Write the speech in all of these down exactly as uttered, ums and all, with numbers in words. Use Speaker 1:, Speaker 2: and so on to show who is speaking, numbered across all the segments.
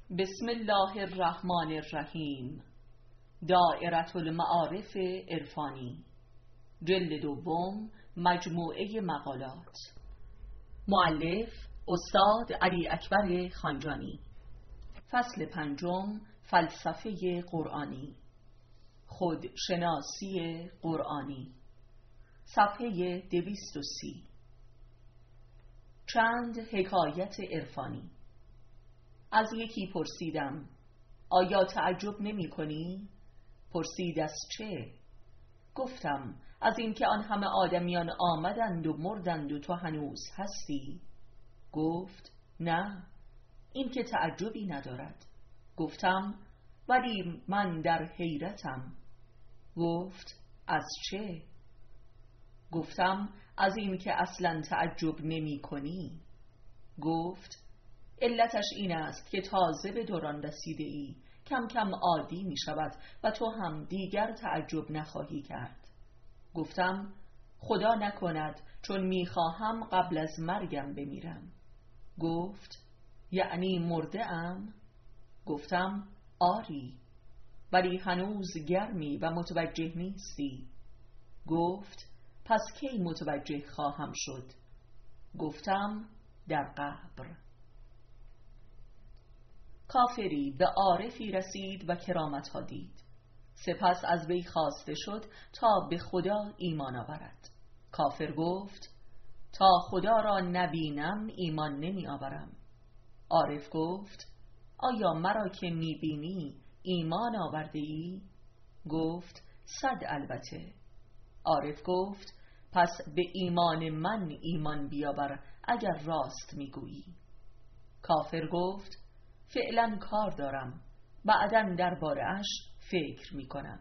Speaker 1: بسم الله الرحمن الرحیم. دائره المعارف عرفانی، جلد دوم، مجموعه مقالات. مؤلف استاد علی اکبر خانجانی. فصل پنجم، فلسفه قرآنی، خودشناسی قرآنی. صفحه دویست و سی. چند حکایت عرفانی. از یکی پرسیدم: آیا تعجب نمی کنی؟ پرسید از چه؟ گفتم: از اینکه آن همه آدمیان آمدند و مردند و تو هنوز هستی. گفت: نه، این که تعجبی ندارد. گفتم: ولی من در حیرتم. گفت: از چه؟ گفتم: از این که اصلا تعجب نمی کنی. گفت: علتش این است که تازه به دوران رسیده ای، کم کم عادی می شود و تو هم دیگر تعجب نخواهی کرد. گفتم: خدا نکند، چون می خواهم قبل از مرگم بمیرم. گفت: یعنی مرده ام؟ گفتم: آری، ولی هنوز گرمی و متوجه نیستی. گفت: پس کی متوجه خواهم شد؟ گفتم: در قبر. کافری به عارفی رسید و کرامت‌ها دید. سپس از وی خواسته شد تا به خدا ایمان آورد. کافر گفت: تا خدا را نبینم ایمان نمی آورم. عارف گفت: آیا مرا که می بینی ایمان آورده ای؟ گفت: صد البته. عارف گفت: پس به ایمان من ایمان بیاور اگر راست می گویی. کافر گفت: فعلا کار دارم، بعداً درباره اش فکر می کنم.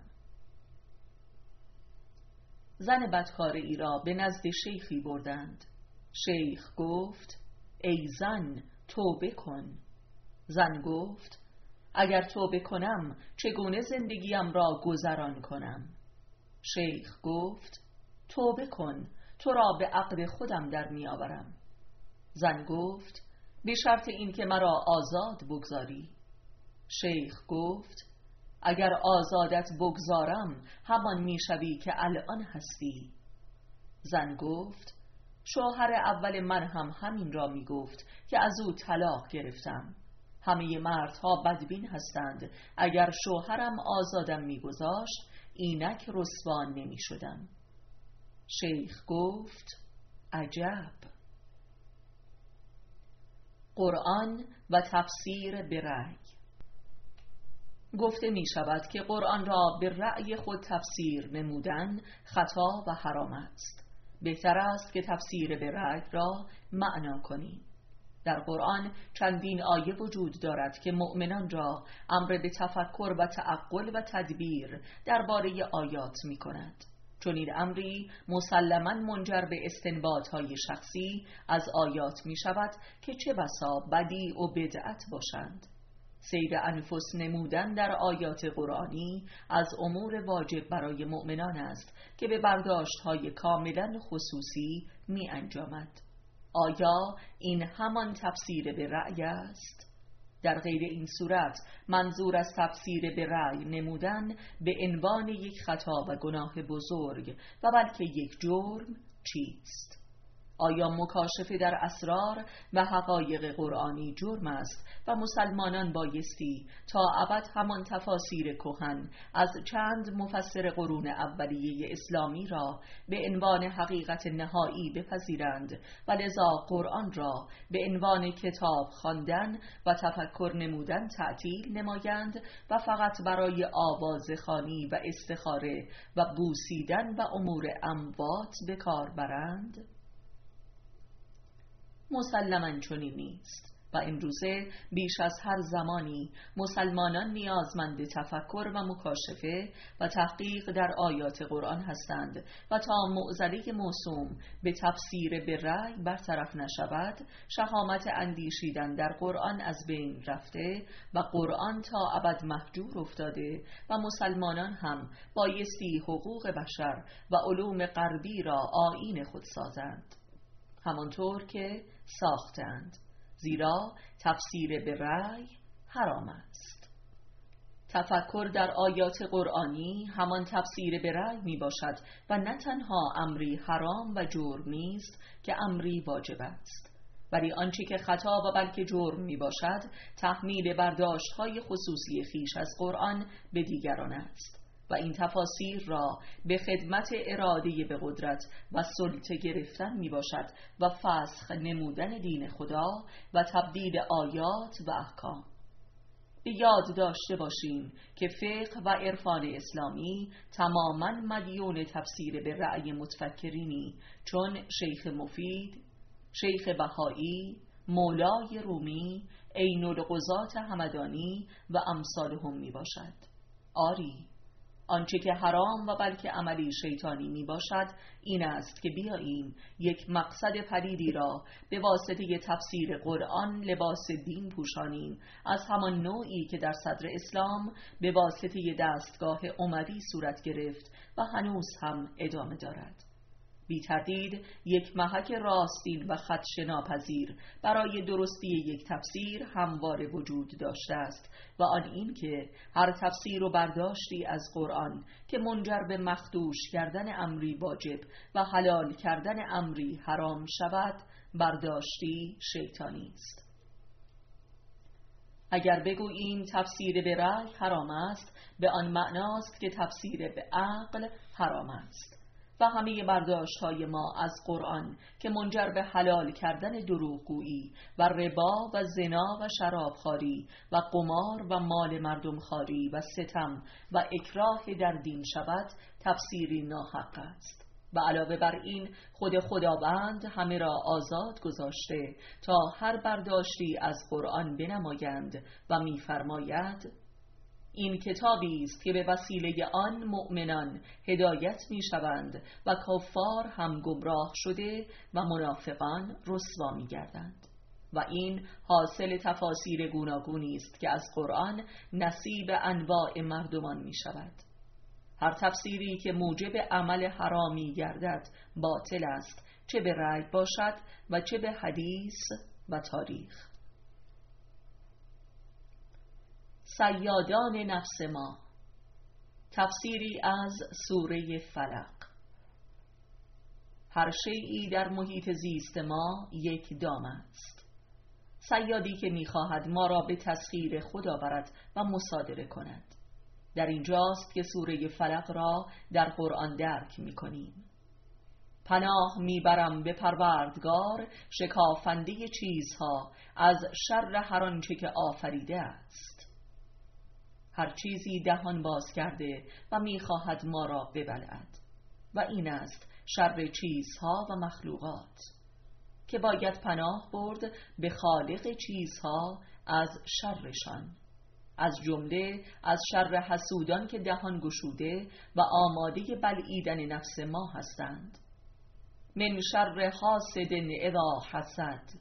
Speaker 1: زن بدکاره ای را به نزد شیخی بردند. شیخ گفت: ای زن، توبه کن. زن گفت: اگر توبه کنم چگونه زندگیم را گذران کنم؟ شیخ گفت: توبه کن، تو را به عقد خودم در می آورم. زن گفت: به شرط این که مرا آزاد بگذاری. شیخ گفت: اگر آزادت بگذارم همان می شوی که الان هستی. زن گفت: شوهر اول من هم همین را می گفت که از او طلاق گرفتم. همه مردها بدبین هستند، اگر شوهرم آزادم می گذاشت اینک رسوا نمی شدم. شیخ گفت: عجب. قرآن و تفسیر به رأی. گفته می شود که قرآن را به رأی خود تفسیر نمودن خطا و حرام است. بهتر است که تفسیر به رأی را معنا کنیم. در قرآن چندین آیه وجود دارد که مؤمنان را امر به تفکر و تعقل و تدبیر درباره آیات می کند. چون این امری مسلماً منجر به استنباط‌های شخصی از آیات می شود که چه بسا بدیع و بدعت باشند. سیر انفس نمودن در آیات قرآنی از امور واجب برای مؤمنان است که به برداشت‌های کاملاً خصوصی می انجامد. آیا این همان تفسیر به رأی است؟ در غیر این صورت منظور از تفسیر به رأی نمودن به عنوان یک خطا و گناه بزرگ و بلکه یک جرم چیست؟ آیا مکاشفه در اسرار و حقایق قرآنی جرم است و مسلمانان بایستی تا ابد همان تفاسیر کهن از چند مفسر قرون اولیه اسلامی را به عنوان حقیقت نهایی بپذیرند و لذا قرآن را به عنوان کتاب خواندن و تفکر نمودن تعطیل نمایند و فقط برای آوازخوانی و استخاره و بوسیدن و امور اموات به کار برند؟ مسلماً چنین نیست و امروزه بیش از هر زمانی مسلمانان نیازمند تفکر و مکاشفه و تحقیق در آیات قرآن هستند و تا معضله موسوم به تفسیر به رأی برطرف نشود شهامت اندیشیدن در قرآن از بین رفته و قرآن تا ابد مهجور افتاده و مسلمانان هم بایستی حقوق بشر و علوم غربی را آیین خود سازند، همانطور که ساختند. زیرا تفسیر به رأی حرام است. تفکر در آیات قرآنی همان تفسیر به رأی می باشد و نه تنها امری حرام و جرم نیست که امری واجب است، ولی آنچه که خطا و بلکه جرم می باشد تحمیل برداشت های خصوصی خیش از قرآن به دیگران است و این تفاسیر را به خدمت اراده به قدرت و سلطه گرفتن می باشد و فسخ نمودن دین خدا و تبدیل آیات و احکام. به یاد داشته باشیم که فقه و عرفان اسلامی تماماً مدیون تفسیر به رأی متفکرینی چون شیخ مفید، شیخ بهایی، مولای رومی، عین القضات همدانی و امثالهم می باشد. آری، آنچه که حرام و بلکه عملی شیطانی می باشد این است که بیاییم یک مقصد پلیدی را به واسطه تفسیر قرآن لباس دین پوشانیم، از همان نوعی که در صدر اسلام به واسطه دستگاه عموی صورت گرفت و هنوز هم ادامه دارد. بی تردید یک محک راستین و خدشه ناپذیر برای درستی یک تفسیر همواره وجود داشته است و آن این که هر تفسیر و برداشتی از قرآن که منجر به مخدوش کردن امری واجب و حلال کردن امری حرام شود برداشتی شیطانی است. اگر بگوییم تفسیر به رأی حرام است، به آن معناست که تفسیر به عقل حرام است و همه برداشت‌های ما از قرآن که منجر به حلال کردن دروغگویی و ربا و زنا و شرابخواری و قمار و مال مردم خواری و ستم و اکراه در دین شود تفسیری ناحق است. و علاوه بر این خود خداوند همه را آزاد گذاشته تا هر برداشتی از قرآن بنمایند و می‌فرماید این کتابی است که به وسیله آن مؤمنان هدایت می‌شوند و کفار هم گمراه شده و منافقان رسوا می‌گردند. و این حاصل تفاسیر گوناگونی است که از قرآن نصیب انواع مردمان می‌شود. هر تفسیری که موجب عمل حرامی گردد باطل است، چه به رأی باشد و چه به حدیث و تاریخ. صیادان نفس ما، تفسیری از سوره فلق. هر شیئی در محیط زیست ما یک دام است. صیادی که می‌خواهد ما را به تسخیر خدا برد و مصادره کند. در اینجاست که سوره فلق را در قرآن درک می‌کنیم. پناه میبرم به پروردگار شکافنده چیزها از شر هر آنچه که آفریده است. هر چیزی دهان باز کرده و میخواهد ما را ببلعد و این است شر چیزها و مخلوقات که باید پناه برد به خالق چیزها از شرشان، از جمله از شر حسودان که دهان گشوده و آماده بلعیدن نفس ما هستند. من شر حاسد اذا حسد.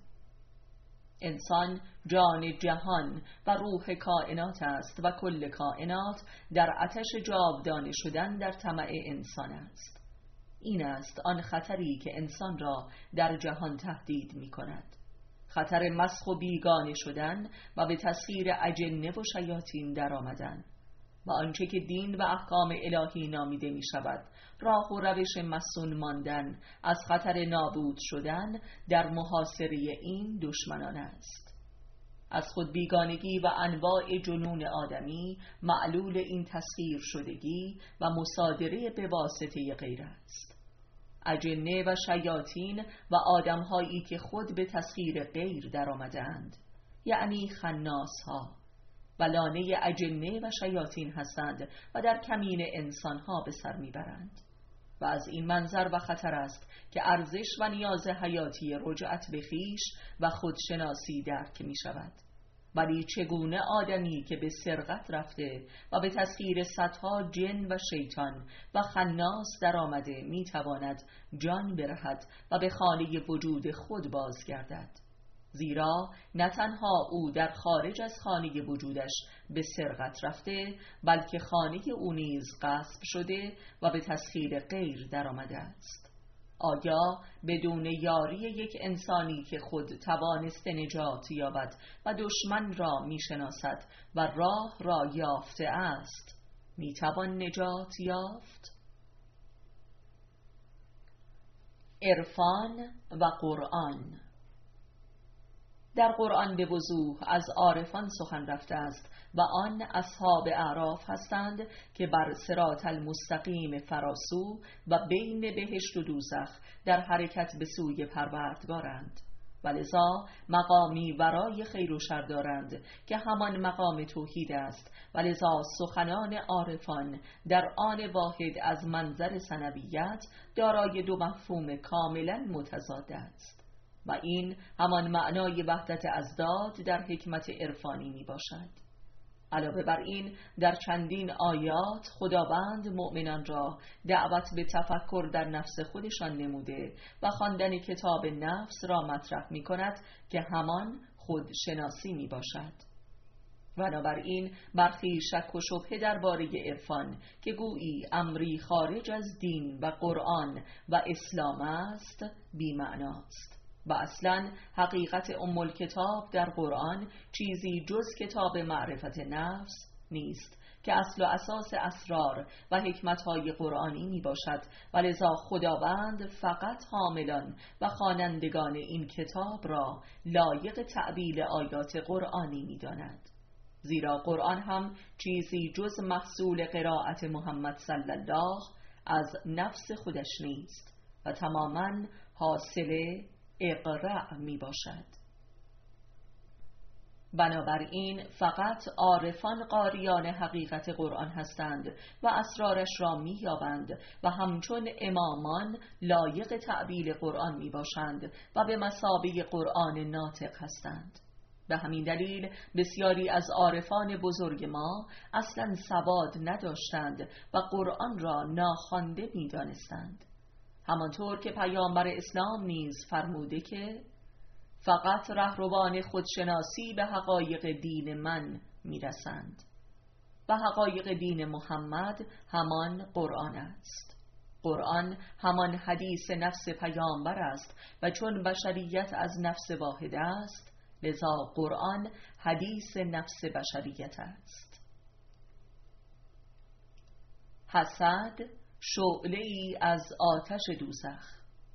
Speaker 1: انسان جان جهان و روح کائنات است و کل کائنات در آتش جاودانه شدن در طمع انسان است. این است آن خطری که انسان را در جهان تهدید می کند. خطر مسخ و بیگانه شدن و به تسخیر اجنه و شیاطین در آمدن و آنچه که دین و احکام الهی نامیده می شود راه و روش مسون ماندن از خطر نابود شدن در محاصره این دشمنان است. از خود بیگانگی و انواع جنون آدمی معلول این تسخیر شدگی و مصادره به واسطه غیر است. اجنه و شیاطین و آدمهایی که خود به تسخیر غیر در آمدند، یعنی خناس ها و لانه اجنه و شیاطین هستند و در کمین انسان ها به سر میبرند. و از این منظر و خطر است که ارزش و نیاز حیاتی رجعت به خویش و خودشناسی درک می شود. ولی چگونه آدمی که به سرقت رفته و به تسخیر صدها جن و شیطان و خناس در آمده می تواند جان برهد و به خانه وجود خود بازگردد؟ زیرا نه تنها او در خارج از خانه وجودش به سرقت رفته، بلکه خانه او نیز غصب شده و به تسخیر غیر در آمده است. آیا بدون یاری یک انسانی که خود توانسته نجات یابد و دشمن را میشناسد و راه را یافته است میتوان نجات یافت؟ عرفان و قرآن. در قرآن به وضوح از عارفان سخن رفته است و آن اصحاب اعراف هستند که بر صراط المستقیم فراسو و بین بهشت و دوزخ در حرکت به سوی پروردگارند و لذا مقامی ورای خیر و شر دارند که همان مقام توحید است و لذا سخنان عارفان در آن واحد از منظر ثنویت دارای دو مفهوم کاملا متضاد است و این همان معنای وحدت ازداد در حکمت عرفانی می باشد. علاوه بر این در چندین آیات خداوند مؤمنان را دعوت به تفکر در نفس خودشان نموده و خواندن کتاب نفس را مطرح می کند که همان خودشناسی می باشد. بنابراین برخی شک و شبهه درباره عرفان که گویی امری خارج از دین و قرآن و اسلام است بی‌معناست و اصلا حقیقت ام الکتاب در قرآن چیزی جز کتاب معرفت نفس نیست که اصل و اساس اسرار و حکمتهای قرآنی می باشد و لذا خداوند فقط حاملان و خوانندگان این کتاب را لایق تأویل آیات قرآنی می داند. زیرا قرآن هم چیزی جز محصول قرائت محمد صلی الله از نفس خودش نیست و تماماً حاصل اقرأ می باشد. بنابراین فقط عارفان قاریان حقیقت قرآن هستند و اسرارش را می یابند و همچون امامان لایق تأویل قرآن می باشند و به مثابه قرآن ناطق هستند. به همین دلیل بسیاری از عارفان بزرگ ما اصلا سواد نداشتند و قرآن را ناخوانده می دانستند. همانطور که پیامبر اسلام نیز فرموده که فقط رهروان خودشناسی به حقایق دین من میرسند و حقایق دین محمد همان قرآن است. قرآن همان حدیث نفس پیامبر است و چون بشریت از نفس واحد است لذا قرآن حدیث نفس بشریت است. حسد شعله‌ای از آتش دوزخ.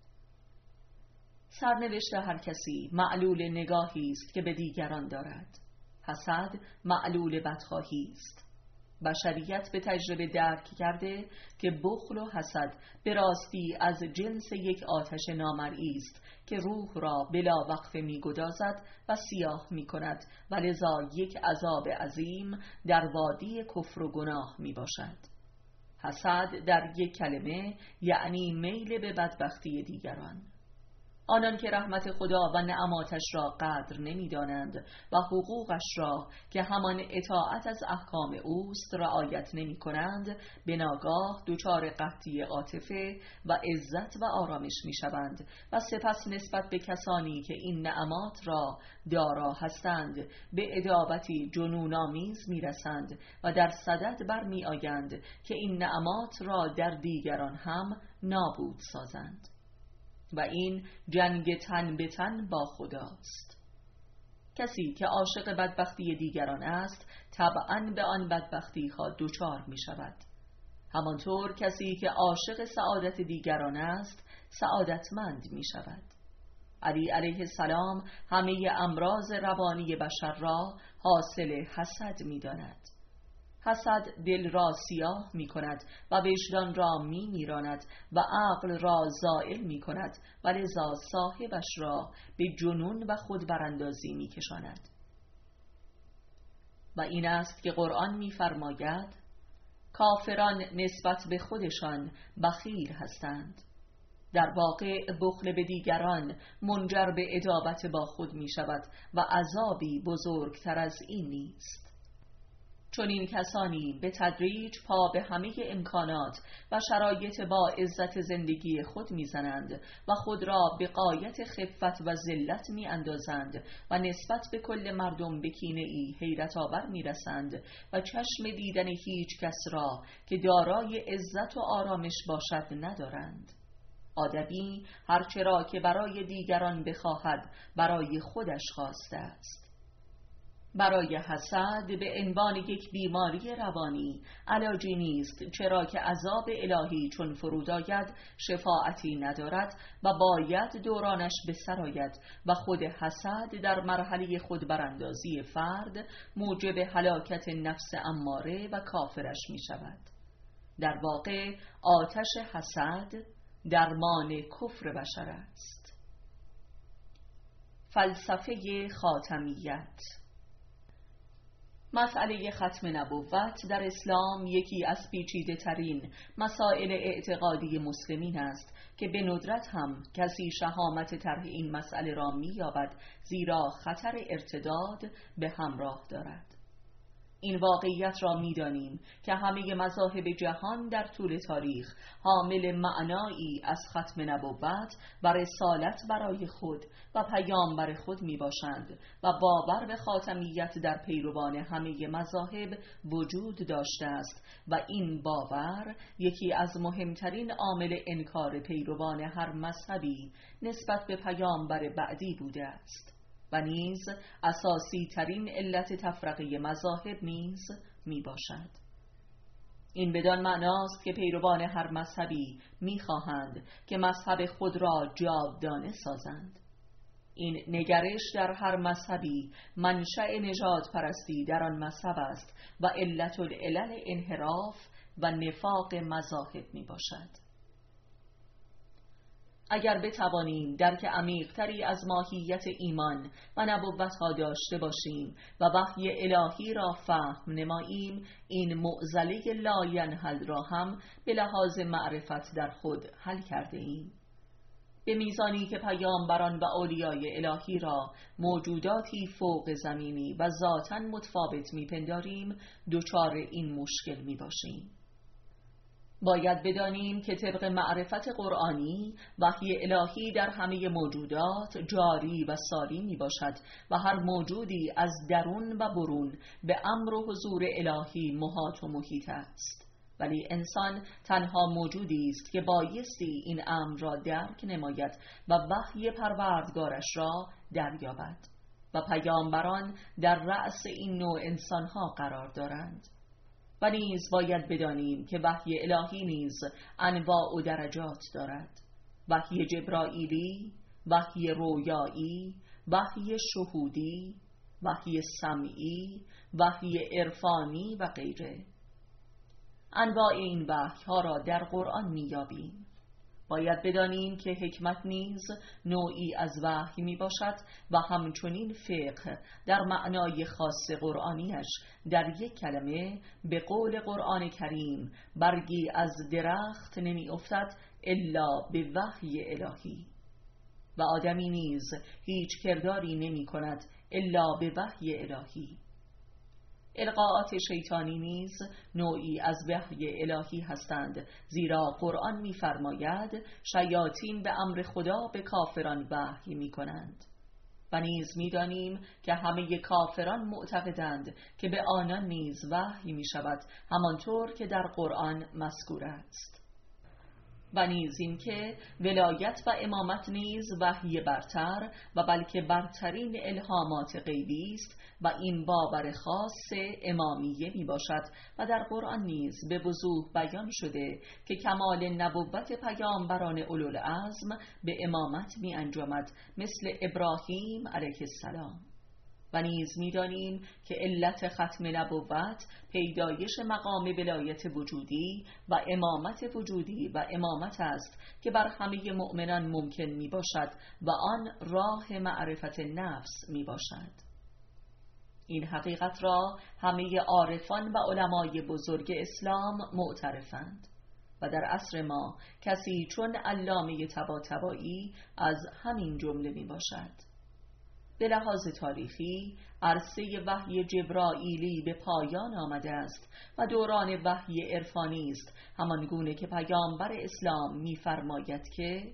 Speaker 1: سرنوشت هر کسی معلول نگاهی است که به دیگران دارد. حسد معلول بدخواهی است. بشریت به تجربه درک کرده که بخل و حسد به راستی از جنس یک آتش نامرئی است که روح را بلا وقفه می‌گدازد و سیاه می‌کند و لذا یک عذاب عظیم در وادی کفر و گناه میباشد. حسد در یک کلمه یعنی میل به بدبختی دیگران. آنان که رحمت خدا و نعماتش را قدر نمی دانند و حقوقش را که همان اطاعت از احکام اوست رعایت نمی کنند به ناگاه دچار قحطی عاطفه و عزت و آرامش می شوند و سپس نسبت به کسانی که این نعمات را دارا هستند به ادابتی جنون‌آمیز می رسند و در صدد بر می آیند که این نعمات را در دیگران هم نابود سازند و این جنگ تن به تن با خداست. کسی که عاشق بدبختی دیگران است طبعاً به آن بدبختی ها دچار می شود. همانطور کسی که عاشق سعادت دیگران است سعادتمند می شود. علی علیه السلام همه امراض روانی بشر را حاصل حسد می داند. حسد دل را سیاه می کند و وجدان را می میراند و عقل را زائل می کند و لذا صاحبش را به جنون و خود براندازی می کشاند. و این است که قرآن می فرماید کافران نسبت به خودشان بخیل هستند. در واقع بخل به دیگران منجر به عداوت با خود می شود و عذابی بزرگتر از این نیست. چون این کسانی به تدریج پا به همه امکانات و شرایط با عزت زندگی خود میزنند و خود را به غایت خفت و ذلت می اندازند و نسبت به کل مردم به کینه‌ای حیرت آور می رسند و چشم دیدن هیچ کس را که دارای عزت و آرامش باشد ندارند. آدمی هرچرا که برای دیگران بخواهد برای خودش خواسته است. برای حسد به عنوان یک بیماری روانی علاجی نیست، چرا که عذاب الهی چون فرود آید شفاعتی ندارد و باید دورانش به سر آید و خود حسد در مرحله خود براندازی فرد موجب هلاکت نفس اماره و کافرش می شود. در واقع آتش حسد درمان کفر بشر است. فلسفه خاتمیت. مسئله ختم نبوت در اسلام یکی از پیچیده ترین مسائل اعتقادی مسلمین است که به ندرت هم کسی شهامت طرح این مسئله را می‌یابد، زیرا خطر ارتداد به همراه دارد. این واقعیت را می‌دانیم که همه مذاهب جهان در طول تاریخ حامل معنایی از ختم نبوت و رسالت برای خود و پیامبر خود میباشند و باور به خاتمیت در پیروان همه مذاهب وجود داشته است و این باور یکی از مهمترین عامل انکار پیروان هر مذهبی نسبت به پیامبر بعدی بوده است و نیز اساسی ترین علت تفرقه مذاهب نیز می باشد. این بدان معناست که پیروان هر مذهبی می خواهند که مذهب خود را جاودانه سازند. این نگرش در هر مذهبی منشأ نژاد پرستی در آن مذهب است و علت العلل انحراف و نفاق مذاهب می باشد. اگر بتوانیم درک عمیق‌تری از ماهیت ایمان و نبوت‌ها داشته باشیم و وحی الهی را فهم نماییم، این معضله لاینحل را هم به لحاظ معرفت در خود حل کرده ایم. به میزانی که پیامبران و اولیای الهی را موجوداتی فوق زمینی و ذاتاً متفاوت می‌پنداریم، دچار این مشکل می‌باشیم. باید بدانیم که طبق معرفت قرآنی وحی الهی در همه موجودات جاری و ساری می باشد و هر موجودی از درون و برون به امر و حضور الهی محاط و محیط است، ولی انسان تنها موجودی است که بایستی این امر را درک نماید و وحی پروردگارش را دریابد و پیامبران در رأس این نوع انسانها قرار دارند. و نیز باید بدانیم که وحی الهی نیز انواع و درجات دارد: وحی جبرائیلی، وحی رویایی، وحی شهودی، وحی سمعی، وحی عرفانی و غیره. انواع این وحی ها را در قرآن میابیم. باید بدانیم که حکمت نیز نوعی از وحی می باشد و همچنین فقه در معنای خاص قرآنیش در یک کلمه به قول قرآن کریم برگی از درخت نمی افتد الا به وحی الهی و آدمی نیز هیچ کرداری نمی کند الا به وحی الهی. القاءات شیطانی نیز نوعی از وحی الهی هستند، زیرا قرآن می‌فرماید شیاطین به امر خدا به کافران وحی می‌کنند و نیز می‌دانیم که همه کافران معتقدند که به آنان نیز وحی می‌شود، همانطور که در قرآن مذکور است. و نیز این که ولایت و امامت نیز وحی برتر و بلکه برترین الهامات غیبی است و این باور خاص امامیه می باشد و در قرآن نیز به وضوح بیان شده که کمال نبوت پیامبران اولوالعزم به امامت می انجامد، مثل ابراهیم علیه السلام. و نیز می‌دانیم که علت ختم نبوت پیدایش مقام ولایت وجودی و امامت وجودی و امامت است که بر همه مؤمنان ممکن می باشد و آن راه معرفت نفس می باشد. این حقیقت را همه عارفان و علمای بزرگ اسلام معترفند و در عصر ما کسی چون علامه طباطبایی از همین جمله می باشد. به لحاظ تاریخی عرصه وحی جبرائیلی به پایان آمده است و دوران وحی عرفانی است، همان گونه که پیامبر اسلام می‌فرماید که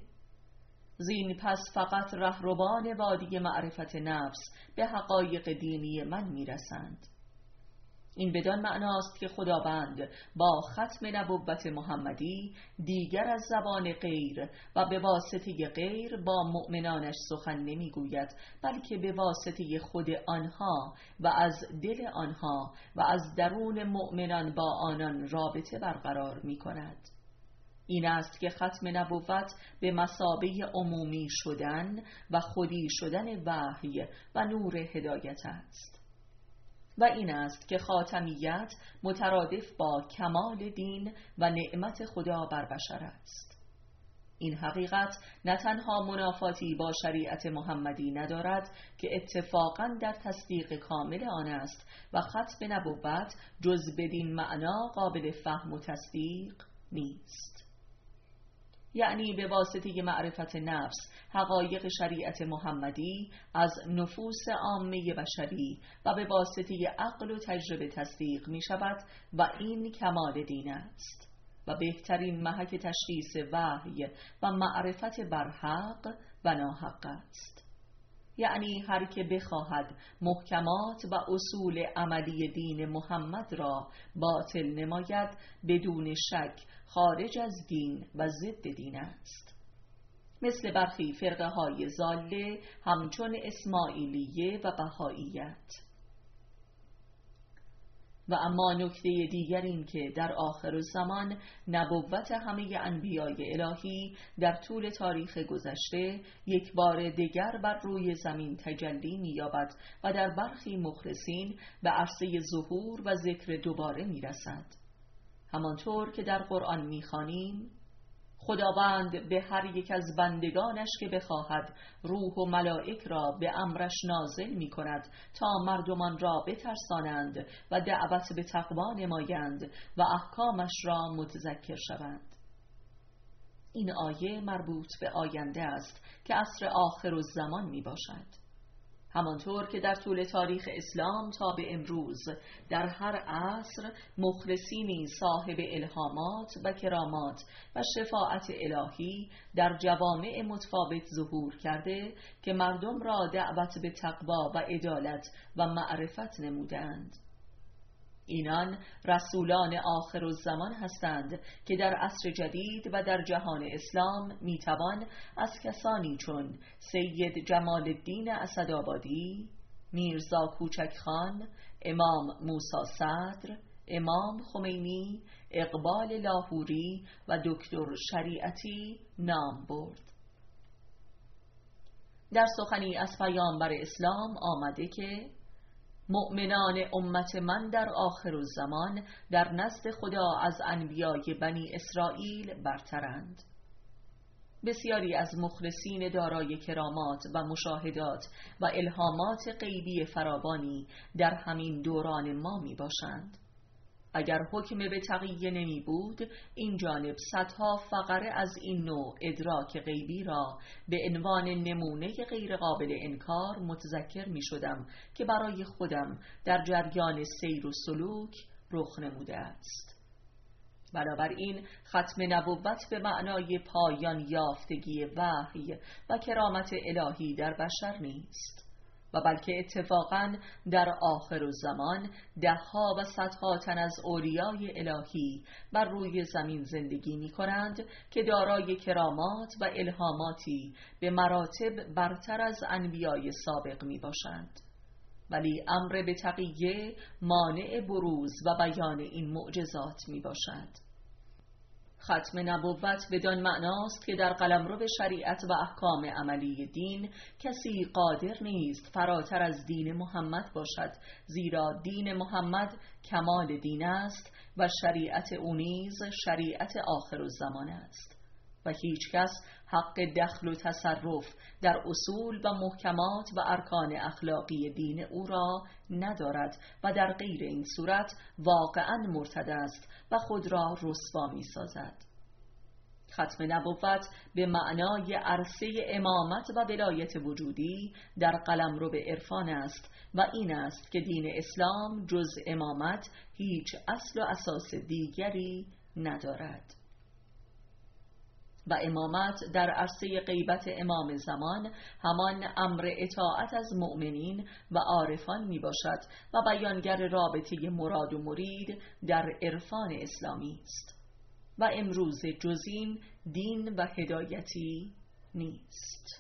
Speaker 1: زین پس فقط رهروان وادی معرفت نفس به حقایق دینی من میرسند. این بدان معناست که خداوند با ختم نبوت محمدی دیگر از زبان غیر و به واسطه غیر با مؤمنانش سخن نمیگوید، بلکه به واسطه خود آنها و از دل آنها و از درون مؤمنان با آنان رابطه برقرار می کند. این است که ختم نبوت به مثابه عمومی شدن و خودی شدن وحی و نور هدایت است. و این است که خاتمیت مترادف با کمال دین و نعمت خدا بر بشر است. این حقیقت نه تنها منافاتی با شریعت محمدی ندارد که اتفاقاً در تصدیق کامل آن است و ختم نبوت جز بدین معنا قابل فهم و تصدیق نیست. یعنی به واسطه معرفت نفس حقایق شریعت محمدی از نفوس عامه بشری و به واسطه عقل و تجربه تصدیق می شود و این کمال دین است و بهترین محک تشخیص وحی و معرفت بر حق و ناحق است. یعنی هر که بخواهد محکمات و اصول عملی دین محمد را باطل نماید بدون شک خارج از دین و ضد دین است. مثل برخی فرقه های ضاله همچون اسماعیلیه و بهائیت. و اما نکته دیگر این که در آخر الزمان نبوت همه انبیای الهی در طول تاریخ گذشته یک بار دیگر بر روی زمین تجلی می‌یابد و در برخی مخلصین به عرصه ظهور و ذکر دوباره می‌رسد. همانطور که در قرآن می‌خوانیم: خداوند به هر یک از بندگانش که بخواهد روح و ملائک را به امرش نازل می کند تا مردمان را بترسانند و دعوت به تقوا نمایند و احکامش را متذکر شوند. این آیه مربوط به آینده است که عصر آخر الزمان می باشد. همانطور که در طول تاریخ اسلام تا به امروز در هر عصر مخلصینی صاحب الهامات و کرامات و شفاعت الهی در جوامع متفاوت ظهور کرده که مردم را دعوت به تقوا و عدالت و معرفت نمودند. اینان رسولان آخر الزمان هستند که در عصر جدید و در جهان اسلام میتوان از کسانی چون سید جمال الدین اسدآبادی، میرزا کوچک خان، امام موسی صدر، امام خمینی، اقبال لاهوری و دکتر شریعتی نام برد. در سخنی از پیامبر اسلام آمده که مؤمنان امت من در آخر الزمان در نزد خدا از انبیای بنی اسرائیل برترند. بسیاری از مخلصین دارای کرامات و مشاهدات و الهامات غیبی فراوانی در همین دوران ما می باشند. اگر حکم به تقیه نمی بود، این جانب صدها فقره از این نوع ادراک غیبی را به عنوان نمونه غیر قابل انکار متذکر می شدم که برای خودم در جریان سیر و سلوک رخ نموده است. بنابراین ختم نبوت به معنای پایان یافتگی وحی و کرامت الهی در بشر نیست، و بلکه اتفاقاً در آخر الزمان دهها و صدها تن از اولیای الهی بر روی زمین زندگی می کنند که دارای کرامات و الهاماتی به مراتب برتر از انبیای سابق می باشند. ولی امر به تقیه مانع بروز و بیان این معجزات می باشد. ختم نبوت بدان معناست که در قلمرو شریعت و احکام عملی دین کسی قادر نیست فراتر از دین محمد باشد، زیرا دین محمد کمال دین است و شریعت او نیز شریعت آخر الزمان است و هیچ کس حق دخل و تصرف در اصول و محکمات و ارکان اخلاقی دین او را ندارد و در غیر این صورت واقعاً مرتد است و خود را رسوا می سازد. ختم نبوت به معنای عرصه امامت و ولایت وجودی در قلمرو به عرفان است و این است که دین اسلام جز امامت هیچ اصل و اساس دیگری ندارد. و امامت در عرصه غیبت امام زمان همان امر اطاعت از مؤمنین و عارفان می باشد و بیانگر رابطه مراد و مرید در عرفان اسلامی است و امروز جز این دین و هدایتی نیست.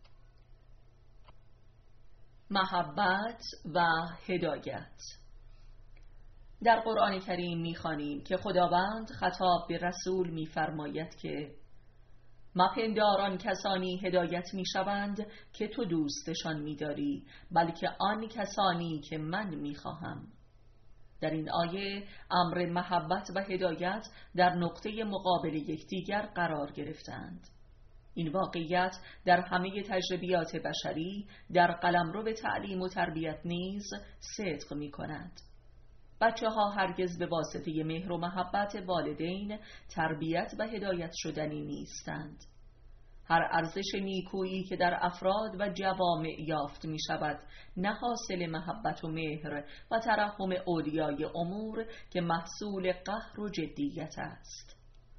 Speaker 1: محبت و هدایت. در قرآن کریم می‌خوانیم که خداوند خطاب به رسول می‌فرماید که مپنداران کسانی هدایت می‌شوند که تو دوستشان می‌داری، بلکه آن کسانی که من می‌خواهم. در این آیه امر محبت و هدایت در نقطه مقابل یکدیگر قرار گرفتند. این واقعیت در همه تجربیات بشری در قلمرو تعلیم و تربیت نیز صدق می‌کند. بچه ها هرگز به واسطه مهر و محبت والدین تربیت و هدایت شدنی نیستند. هر ارزش نیکویی که در افراد و جوامع یافت می شود نه حاصل محبت و مهر و ترحم اولیای امور که محصول قهر و جدیت است.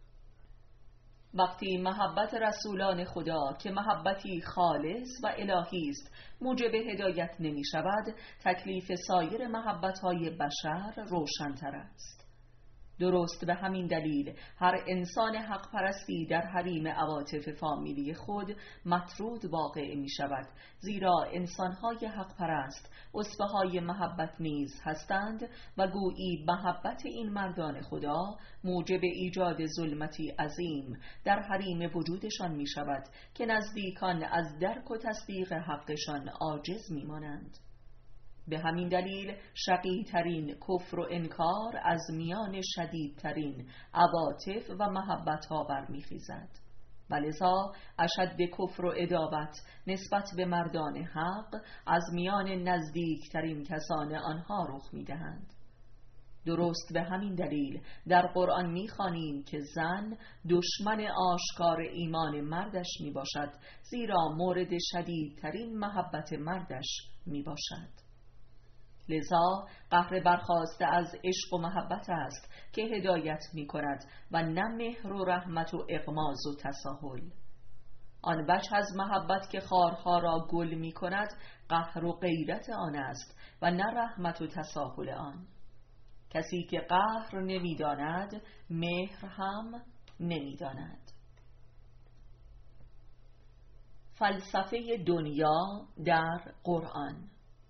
Speaker 1: وقتی محبت رسولان خدا که محبتی خالص و الهی است موجب هدایت نمی شود، تکلیف سایر محبت‌های بشر روشن‌تر است. درست به همین دلیل هر انسان حق پرستی در حریم عواطف فامیلی خود مطرود واقع می شود، زیرا انسان‌های حق پرست اسبه‌های محبت نیز هستند و گویی محبت این مردان خدا موجب ایجاد ظلمتی عظیم در حریم وجودشان می شود که نزدیکان از درک و تصدیق حقشان عاجز می مانند. به همین دلیل شقی‌ترین کفر و انکار از میان شدیدترین عواطف و محبت‌ها برمیخیزد و لذا اشد کفر و عداوت نسبت به مردان حق از میان نزدیکترین کسان آنها رخ می‌دهند. درست به همین دلیل در قرآن می‌خوانیم که زن دشمن آشکار ایمان مردش میباشد، زیرا مورد شدیدترین محبت مردش میباشد. لذا قهر برخاسته از عشق و محبت است که هدایت می کند و نه مهر و رحمت و اغماض و تساهل. آن وجه از محبت که خارها را گل می کند قهر و غیرت آن است و نه رحمت و تساهل آن. کسی که قهر نمی داند مهر هم نمی داند. فلسفه دنیا در قرآن.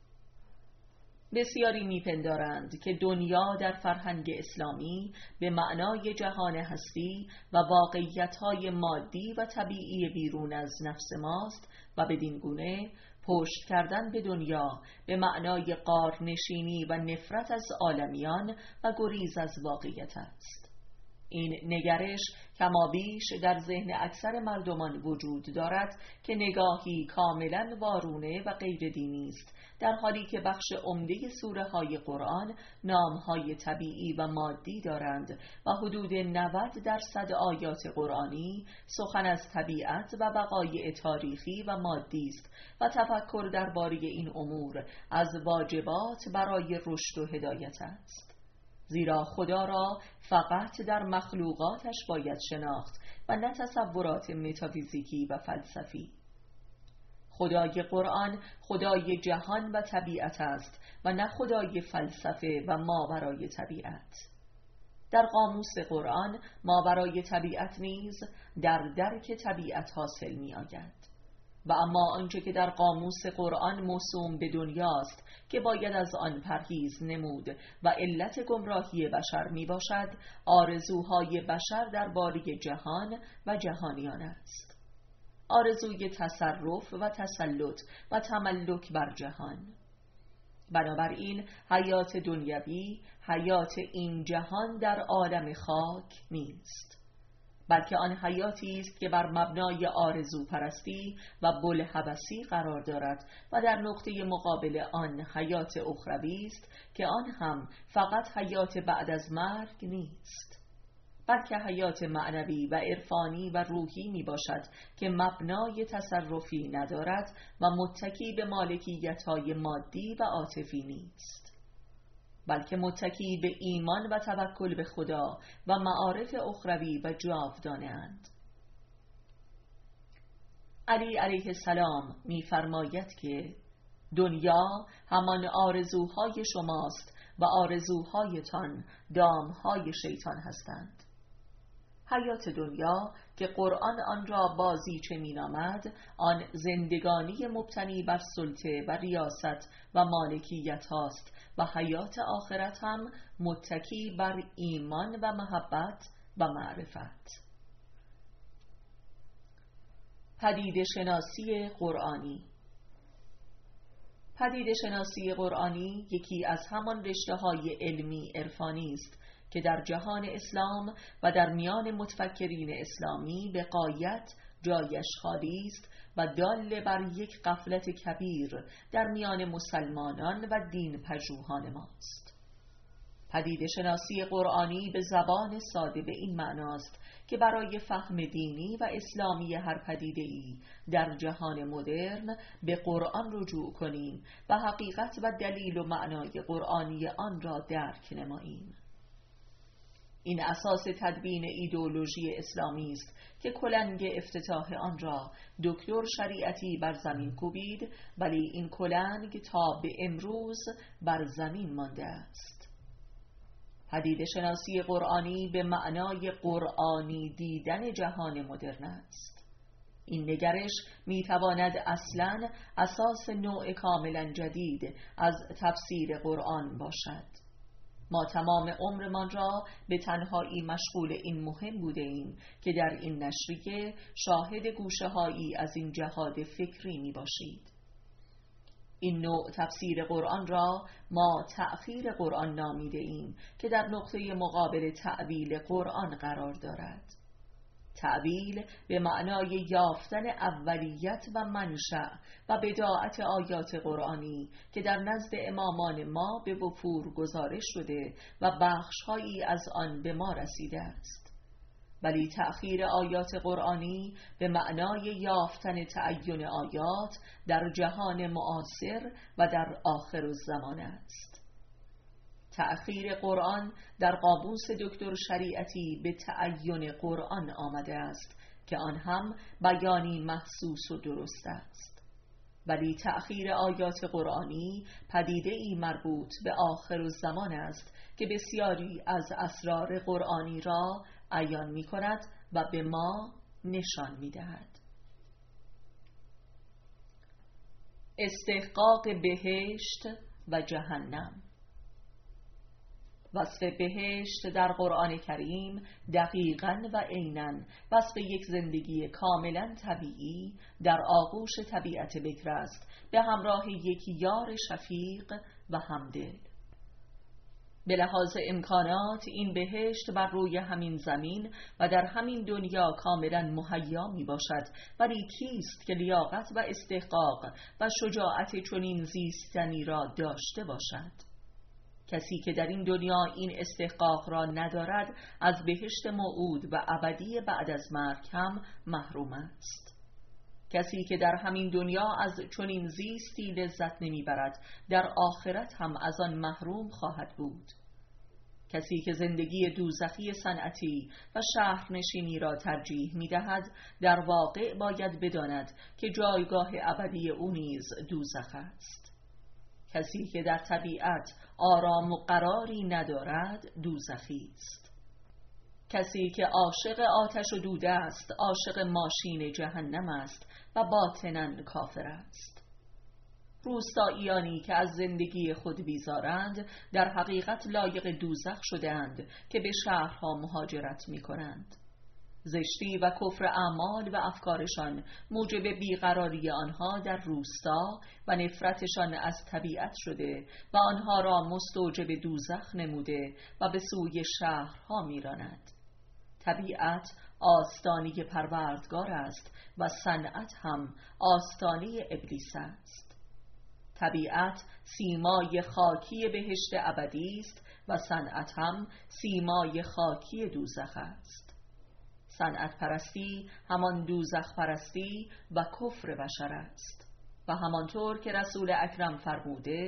Speaker 1: بسیاری میپندارند که دنیا در فرهنگ اسلامی به معنای جهان هستی و واقعیت‌های مادی و طبیعی بیرون از نفس ماست و بدین گونه پشت کردن به دنیا به معنای غارنشینی و نفرت از عالمیان و گریز از واقعیت است. این نگرش کمابیش در ذهن اکثر مردمان وجود دارد که نگاهی کاملا وارونه و غیر دینی است، در حالی که بخش عمده سوره های قرآن نامهای طبیعی و مادی دارند و حدود نود درصد آیات قرآنی سخن از طبیعت و وقایع تاریخی و مادی است و تفکر درباره این امور از واجبات برای رشد و هدایت است. زیرا خدا را فقط در مخلوقاتش باید شناخت و نه تصورات متافیزیکی و فلسفی. خدای قرآن خدای جهان و طبیعت است و نه خدای فلسفه و ماورای طبیعت. در قاموس قرآن ماورای طبیعت نیز در درک طبیعت حاصل می آید. و اما آنچه که در قاموس قرآن موسوم به دنیاست که باید از آن پرهیز نمود و علت گمراهی بشر می باشد، آرزوهای بشر درباره جهان و جهانیان است. آرزوی تصرف و تسلط و تملک بر جهان. بنابراین حیات دنیوی حیات این جهان در عالم خاک نیست، بلکه آن حیاتی است که بر مبنای آرزو پرستی و بوالهوسی قرار دارد و در نقطه مقابل آن حیات اخروی است که آن هم فقط حیات بعد از مرگ نیست، بلکه حیات معنوی و عرفانی و روحی می باشد که مبنای تصرفی ندارد و متکی به مالکیت‌های مادی و عاطفی نیست، بلکه متکی به ایمان و توکل به خدا و معارف اخروی و جاودانه اند. علی علیه السلام می‌فرماید که دنیا همان آرزوهای شماست و آرزوهایتان دامهای شیطان هستند. حیات دنیا که قرآن آن را بازیچه می‌نامد، آن زندگانی مبتنی بر سلطه و ریاست و مالکیت هاست و حیات آخرت هم متکی بر ایمان و محبت و معرفت. پدیده شناسی قرآنی. پدیده شناسی قرآنی یکی از همان رشته‌های علمی عرفانی است که در جهان اسلام و در میان متفکرین اسلامی به غایت جایش خالی است و دال بر یک غفلت کبیر در میان مسلمانان و دین پژوهان ماست. پدیده شناسی قرآنی به زبان ساده به این معناست که برای فهم دینی و اسلامی هر پدیده‌ای در جهان مدرن به قرآن رجوع کنیم و حقیقت و دلیل و معنای قرآنی آن را درک نماییم. این اساس تدوین ایدئولوژی اسلامی است که کلنگ افتتاح آن را دکتر شریعتی بر زمین کوبید، ولی این کلنگ تا به امروز بر زمین مانده است. پدیده شناسی قرآنی به معنای قرآنی دیدن جهان مدرن است. این نگرش میتواند اصلاً اساس نوع کاملاً جدید از تفسیر قرآن باشد. ما تمام عمرمان را به تنهایی مشغول این مهم بوده ایم که در این نشریه شاهد گوشه‌هایی از این جهاد فکری می باشید. این نوع تفسیر قرآن را ما تأخیر قرآن نامیده ایم که در نقطه مقابل تأویل قرآن قرار دارد. تأویل به معنای یافتن اولیت و منشأ و بداعت آیات قرآنی که در نزد امامان ما به وفور گزارش شده و بخش‌هایی از آن به ما رسیده است. ولی تأخیر آیات قرآنی به معنای یافتن تعین آیات در جهان معاصر و در آخرالزمان است. تأخیر قرآن در قاموس دکتر شریعتی به تعین قرآن آمده است که آن هم بیانی محسوس و درست است. ولی تأخیر آیات قرآنی پدیده‌ای مربوط به آخرالزمان است که بسیاری از اسرار قرآنی را عیان می کند و به ما نشان می دهد. استحقاق بهشت و جهنم. وصف بهشت در قرآن کریم دقیقاً و عیناً وصف یک زندگی کاملاً طبیعی در آغوش طبیعت بکر است، به همراه یک یار شفیق و همدل. به لحاظ امکانات این بهشت بر روی همین زمین و در همین دنیا کاملا مهیا می باشد، ولی کیست که لیاقت و استحقاق و شجاعت چنین زیستنی را داشته باشد؟ کسی که در این دنیا این استحقاق را ندارد از بهشت موعود و ابدی بعد از مرگ هم محروم است. کسی که در همین دنیا از چنین زیستی لذت نمیبرد در آخرت هم از آن محروم خواهد بود. کسی که زندگی دوزخی صنعتی و شهرنشینی را ترجیح میدهد در واقع باید بداند که جایگاه ابدی او نیز دوزخ است. کسی که در طبیعت آرام و قراری ندارد دوزخی است. کسی که عاشق آتش و دود است عاشق ماشین جهنم است و باطناً کافر است. روستاییانی که از زندگی خود بیزارند در حقیقت لایق دوزخ شده‌اند که به شهرها مهاجرت می کنند. زشتی و کفر اعمال و افکارشان موجب بیقراری آنها در روستا و نفرتشان از طبیعت شده و آنها را مستوجب دوزخ نموده و به سوی شهرها میراند. طبیعت آستانه پروردگار است و صنعت هم آستانه ابلیس است. طبیعت سیمای خاکی بهشت ابدی است و صنعت هم سیمای خاکی دوزخ است. صنعت پرستی همان دوزخ پرستی و کفر بشر است و همانطور که رسول اکرم فرموده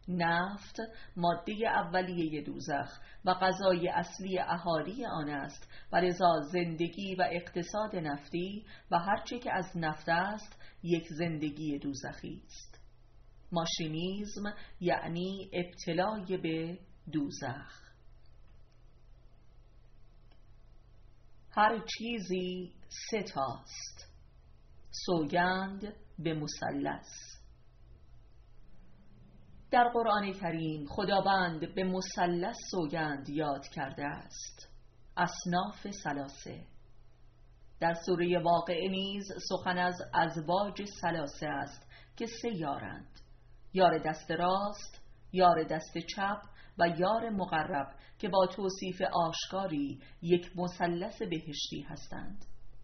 Speaker 1: نفت ماده اولیه دوزخ و غذای اصلی اهالی آن است و لذا زندگی و اقتصاد نفتی و هرچه که از نفت است یک زندگی دوزخی است. ماشینیزم یعنی ابتلای به دوزخ. هر چیزی سه تاست. سوگند به مثلث. در قرآن کریم خداوند به مثلث سوگند یاد کرده است. اصناف ثلاثه. در سوره واقعه نیز سخن از ازواج ثلاثه است که سه یارند: یار دست راست، یار دست چپ و یار مقرب که با توصیف آشکاری یک مثلث بهشتی هستند.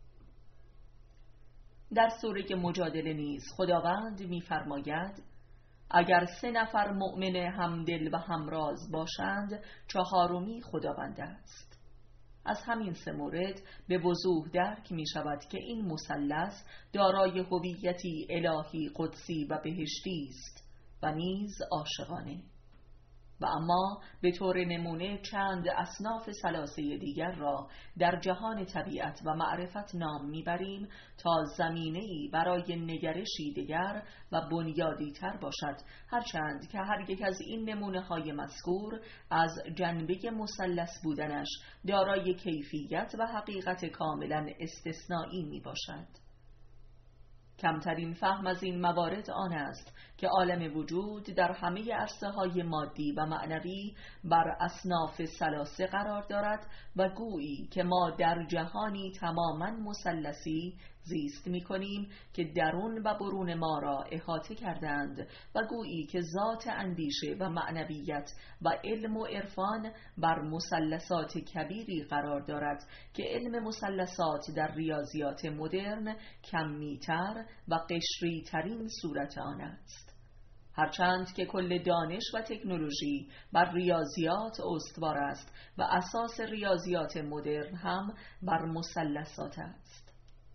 Speaker 1: در سوره مجادله نیز خداوند می‌فرماید اگر سه نفر مؤمن همدل و همراز باشند چهارمی خداوند است. از همین سه مورد به وضوح درک می شود که این مثلث دارای هویتی الهی قدسی و بهشتی است و نیز عاشقانه. و اما به طور نمونه چند اصناف ثلاثه دیگر را در جهان طبیعت و معرفت نام میبریم تا زمینه‌ای برای نگرشی دیگر و بنیادی تر باشد، هرچند که هر یک از این نمونه های مذکور از جنبه مثلث بودنش دارای کیفیت و حقیقت کاملا استثنایی می باشد. کمترین فهم از این موارد آن است که عالم وجود در همه عرصه های مادی و معنوی بر اصناف ثلاثه قرار دارد و گویی که ما در جهانی تماما مثلثی زیست می کنیم که درون و برون ما را احاطه کردند و گویی که ذات اندیشه و معنویت و علم و عرفان بر مثلثات کبیری قرار دارد که علم مثلثات در ریاضیات مدرن کمی‌تر و قشری ترین صورت آن است. هرچند که کل دانش و تکنولوژی بر ریاضیات استوار است و اساس ریاضیات مدرن هم بر مثلثات است.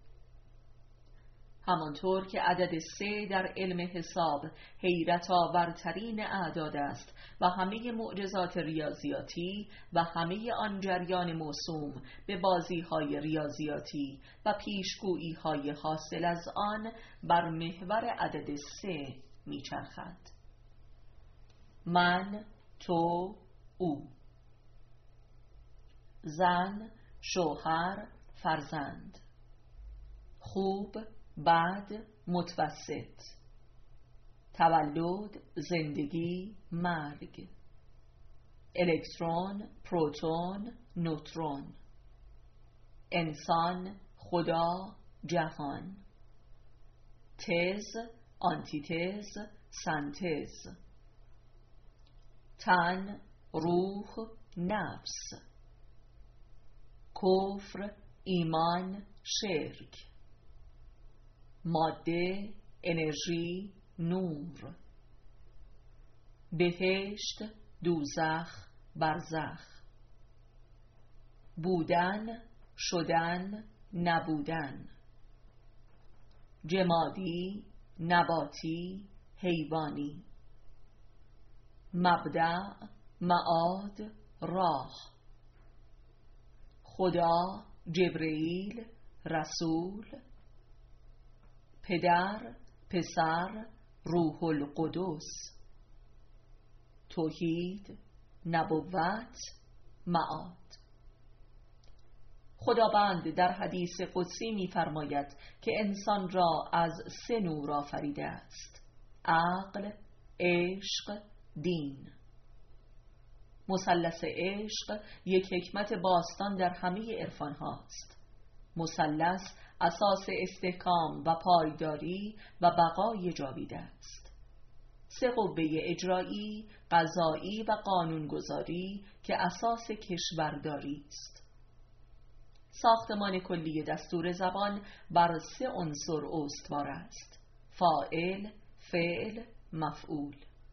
Speaker 1: همانطور که عدد سه در علم حساب حیرت آورترین اعداد است و همه معجزات ریاضیاتی و همه آن جریان موسوم به بازی‌های ریاضیاتی و پیشگویی‌های حاصل از آن بر محور عدد سه میچرخد. من، تو، او. زن، شوهر، فرزند. خوب، بد، متوسط. تولد، زندگی، مرگ. الکترون، پروتون، نوترون. انسان، خدا، جهان. تز، آنتیتز، سنتز. تن، روح، نفس. کفر، ایمان، شرک. ماده، انرژی، نور. بهشت، دوزخ، برزخ. بودن، شدن، نبودن. جمادی، نباتی، حیوانی. مبدأ، معاد، راه. خدا، جبرئیل، رسول. پدر، پسر، روح القدس. توحید، نبوت، معاد. خداوند در حدیث قدسی می‌فرماید که انسان را از سه نور آفریده است: عقل، عشق، دین. مثلث عشق یک حکمت باستان در همه عرفان هاست. مثلث اساس استحکام و پایداری و بقای جاویده است. سه قوه اجرایی، قضایی و قانونگذاری که اساس کشورداری است. ساختمان کلی دستور زبان بر سه عنصر استوار است: فاعل، فعل، مفعول.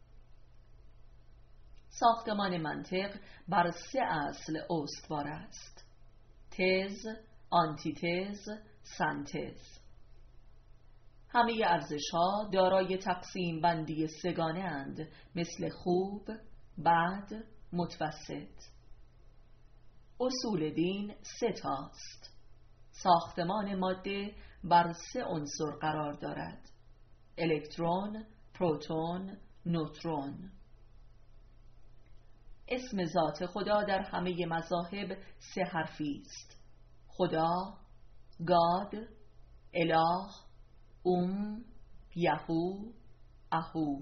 Speaker 1: ساختمان منطق بر سه اصل استوار است: تز، آنتیتز، سنتز. همه ارزش‌ها دارای تقسیم بندی سگانه اند، مثل خوب، بد، متوسط. اصول دین سه تاست. ساختمان ماده بر سه عنصر قرار دارد: الکترون، پروتون، نوترون. اسم ذات خدا در همه مذاهب سه حرفی است: خدا، گاد، اله، اوم، یهو، اهو.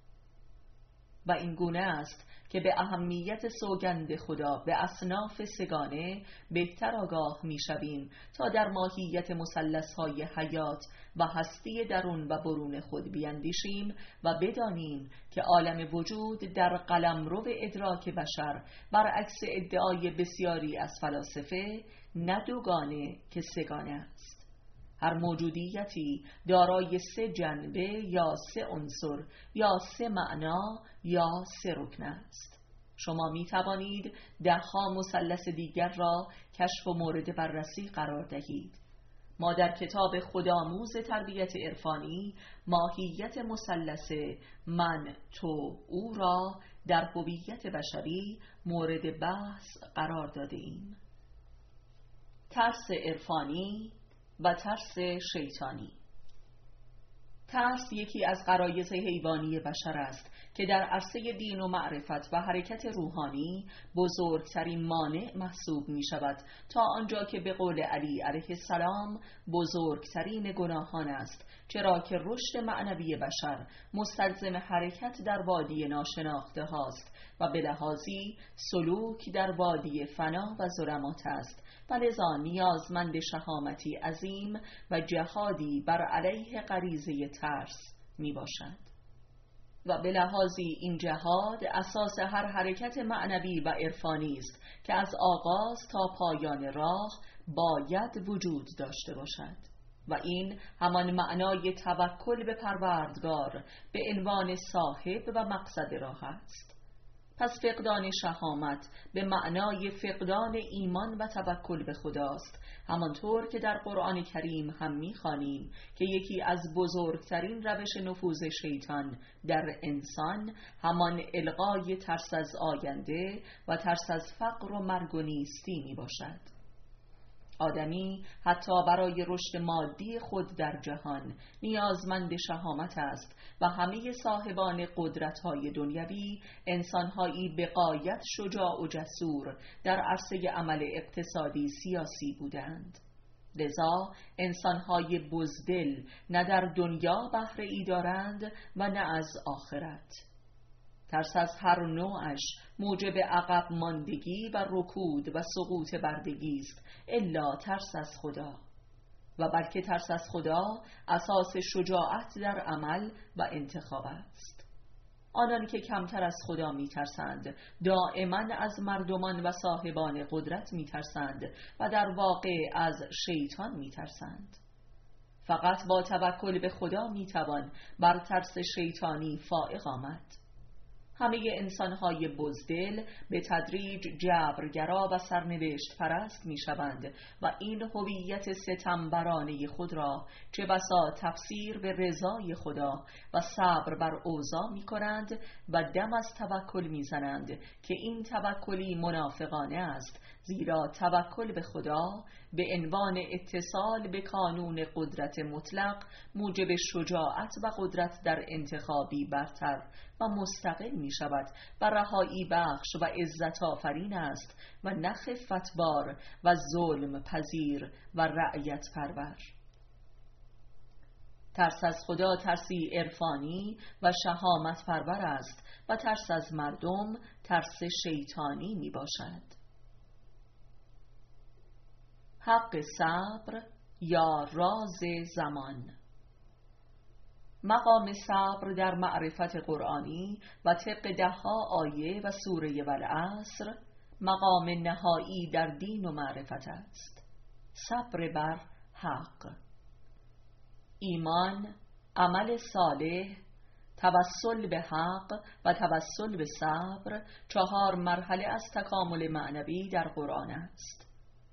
Speaker 1: و این گونه است که به اهمیت سوگند خدا به اصناف سگانه بهتر آگاه می شویم تا در ماهیت مثلث‌های حیات و هستی درون و برون خود بیندیشیم و بدانیم که عالم وجود در قلمرو ادراک بشر برعکس ادعای بسیاری از فلاسفه نه دوگانه که سگانه است. هر موجودیتی دارای سه جنبه یا سه عنصر یا سه معنا یا سه رکن است. شما می توانید دهها مثلث دیگر را کشف و مورد بررسی قرار دهید. ما در کتاب خودآموز تربیت عرفانی ماهیت مثلث من، تو، او را در هویت بشری مورد بحث قرار داده ایم. ترس عرفانی و ترس شیطانی. ترس یکی از غرایز حیوانی بشر است که در عرصه دین و معرفت و حرکت روحانی بزرگترین مانع محسوب می شود، تا آنجا که به قول علی علیه السلام بزرگترین گناهان است، چرا که رشد معنوی بشر مستلزم حرکت در وادی ناشناخته هاست و به لحاظی سلوک در وادی فنا و ظلمات است و لذا نیازمند شهامتی عظیم و جهادی بر علیه غریزه ترس می باشد. و به لحاظی این جهاد اساس هر حرکت معنوی و عرفانی است که از آغاز تا پایان راه باید وجود داشته باشد و این همان معنای توکل به پروردگار به عنوان صاحب و مقصد راه است. پس فقدان شهامت به معنای فقدان ایمان و توکل به خداست، همانطور که در قرآن کریم هم می‌خوانیم که یکی از بزرگترین روش نفوذ شیطان در انسان همان القای ترس از آینده و ترس از فقر و مرگ و نیستی میباشد. آدمی حتی برای رشد مادی خود در جهان نیازمند شهامت است و همه صاحبان قدرت‌های دنیوی انسان‌هایی به غایت شجاع و جسور در عرصه عمل اقتصادی سیاسی بودند. لذا انسان‌های بزدل نه در دنیا بهره ای دارند و نه از آخرت. ترس از هر نوعش موجب عقب ماندگی و رکود و سقوط بردگی است، الا ترس از خدا. و بلکه ترس از خدا اساس شجاعت در عمل و انتخاب است. آنان که کمتر از خدا می ترسند دائما از مردمان و صاحبان قدرت می ترسند و در واقع از شیطان می ترسند. فقط با توکل به خدا می توان بر ترس شیطانی فائق آمد. همه انسان‌های بزدل به تدریج جبرگرا و سرنوشت پرست می‌شوند و این هویت ستمبرانه خود را چه بسا تفسیر به رضای خدا و صبر بر اوضاع می‌کنند و دم از توکل می‌زنند که این توکلی منافقانه است، زیرا توکل به خدا به عنوان اتصال به کانون قدرت مطلق موجب شجاعت و قدرت در انتخابی برتر و مستقل می شود و رهایی بخش و عزت آفرین است و نه خفتبار و ظلم پذیر و رعیت پرور. ترس از خدا ترسی عرفانی و شهامت پرور است و ترس از مردم ترس شیطانی می باشد. حق صبر یا راز زمان. مقام صبر در معرفت قرآنی و طبق دهها آیه و سوره والعصر مقام نهایی در دین و معرفت است. صبر بر حق، ایمان، عمل صالح، توسل به حق و توسل به صبر چهار مرحله از تکامل معنوی در قرآن است.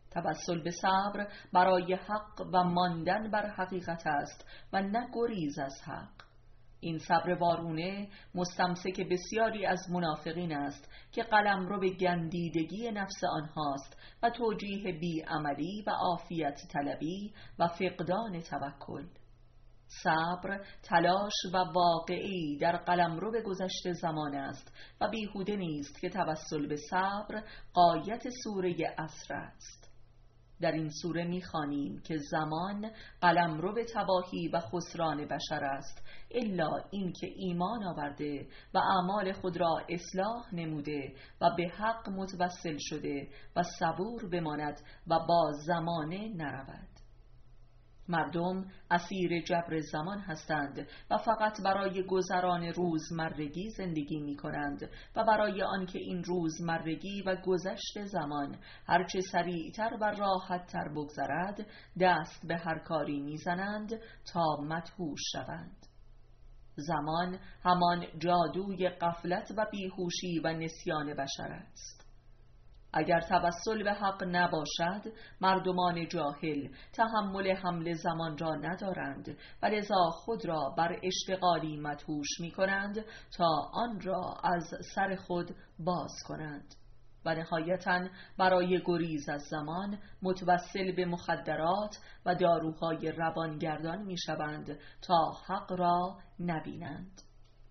Speaker 1: توسل به صبر برای حق و ماندن بر حقیقت است و نه گریز از حق. این صبر وارونه مستمسک بسیاری از منافقین است که قلمرو به گندیدگی نفس آنهاست و توجیه بیعملی و عافیت طلبی و فقدان توکل. صبر تلاش و واقعی در قلمرو به گذشته زمان است و بیهوده نیست که توسل به صبر غایت سوره عصر است. در این سوره می‌خوانیم که زمان قلمرو به تباهی و خسران بشر است، الا اینکه ایمان آورده و اعمال خود را اصلاح نموده و به حق متوسل شده و صبور بماند و با زمانه نرود. مردم اسیر جبر زمان هستند و فقط برای گذران روزمرگی زندگی می کنند و برای آنکه این روزمرگی و گذشت زمان هرچه سریعتر و راحتتر بگذرد دست به هر کاری می زنند تا مدهوش شوند. زمان همان جادوی غفلت و بیهوشی و نسیان بشر است. اگر توسل به حق نباشد، مردمان جاهل تحمل حمل زمان را ندارند و لذا خود را بر اشتغالی مدهوش می کنند تا آن را از سر خود باز کنند و نهایتاً برای گریز از زمان متوسل به مخدرات و داروهای روانگردان می شوند تا حق را نبینند.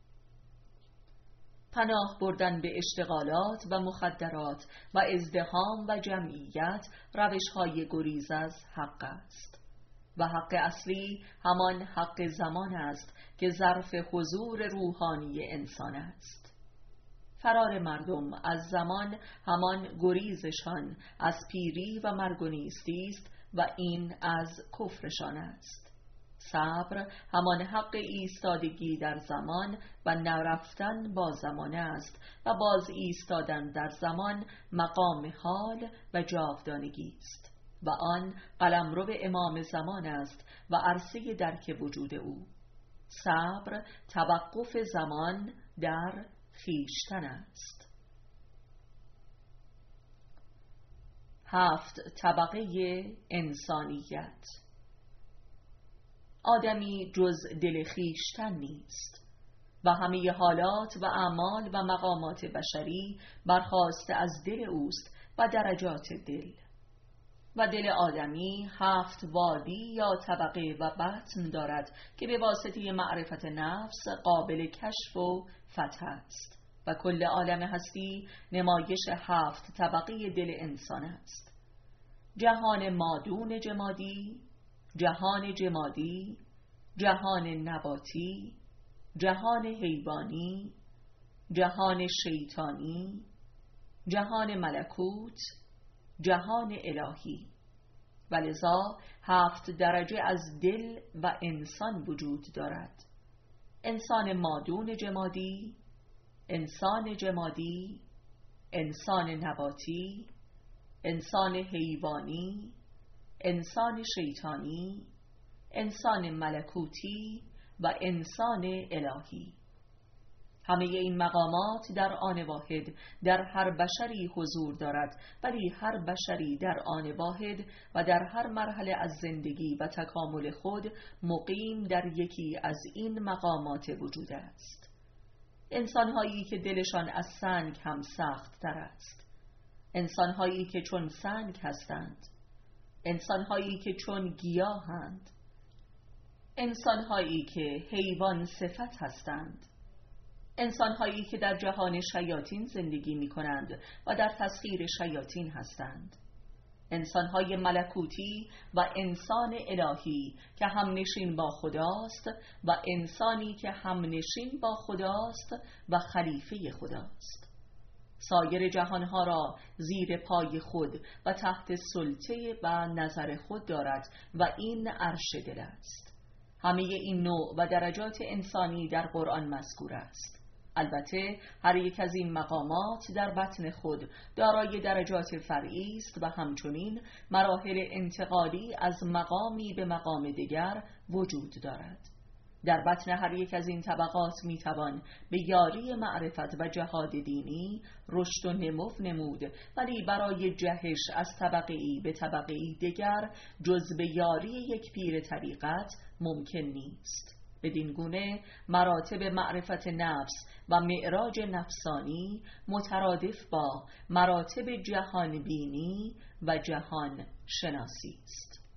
Speaker 1: پناه بردن به اشتغالات و مخدرات و ازدحام و جمعیت روش‌های گریز از حق است و حق اصلی همان حق زمان است که ظرف حضور روحانی انسان است. فرار مردم از زمان همان گریزشان از پیری و مرگ و نیستی است و این از کفرشان است. صبر همان حق ایستادگی در زمان و نرفتن با زمان است و باز ایستادن در زمان مقام حال و جاودانگی است و آن قلمرو امام زمان است و عرصه درک وجود او. صبر توقف زمان در خویشتن است. هفت طبقه انسانیت. آدمی جز دل خویشتن نیست و همه حالات و اعمال و مقامات بشری برخاسته از دل اوست و درجات دل. و دل آدمی هفت وادی یا طبقه و بطن دارد که به واسطه معرفت نفس قابل کشف و فتح است و کل عالم هستی نمایش هفت طبقه دل انسان است. جهان مادون جمادی، جهان جمادی، جهان نباتی، جهان حیوانی، جهان شیطانی، جهان ملکوت، جهان الهی. ولذا هفت درجه از دل و انسان وجود دارد: انسان مادون جمادی، انسان جمادی، انسان نباتی، انسان حیوانی، انسان شیطانی، انسان ملکوتی و انسان الهی. همه این مقامات در آن واحد در هر بشری حضور دارد، ولی هر بشری در آن واحد و در هر مرحله از زندگی و تکامل خود مقیم در یکی از این مقامات وجود است. انسان‌هایی که دلشان از سنگ هم سخت تر است، انسان‌هایی که چون سنگ هستند، انسان‌هایی که چون گیاهند، انسان‌هایی که حیوان صفت هستند، انسان‌هایی که در جهان شیاطین زندگی می‌کنند و در تسخیر شیاطین هستند، انسان‌های ملکوتی و انسان الهی که هم نشین با خداست و انسانی که هم نشین با خداست و خلیفه خداست. سایر جهانها را زیر پای خود و تحت سلطه و نظر خود دارد و این عرش دل است. همه این نوع و درجات انسانی در قرآن مذکور است. البته هر یک از این مقامات در بطن خود دارای درجات فرعی است و همچنین مراحل انتقالی از مقامی به مقام دیگر وجود دارد. در بطن هر یک از این طبقات میتوان به یاری معرفت و جهاد دینی رشد و نمو نمود، ولی برای جهش از طبقه ای به طبقه ای دیگر جز به یاری یک پیر طریقت ممکن نیست. بدین گونه مراتب معرفت نفس و معراج نفسانی مترادف با مراتب جهان بینی و جهان شناسی است.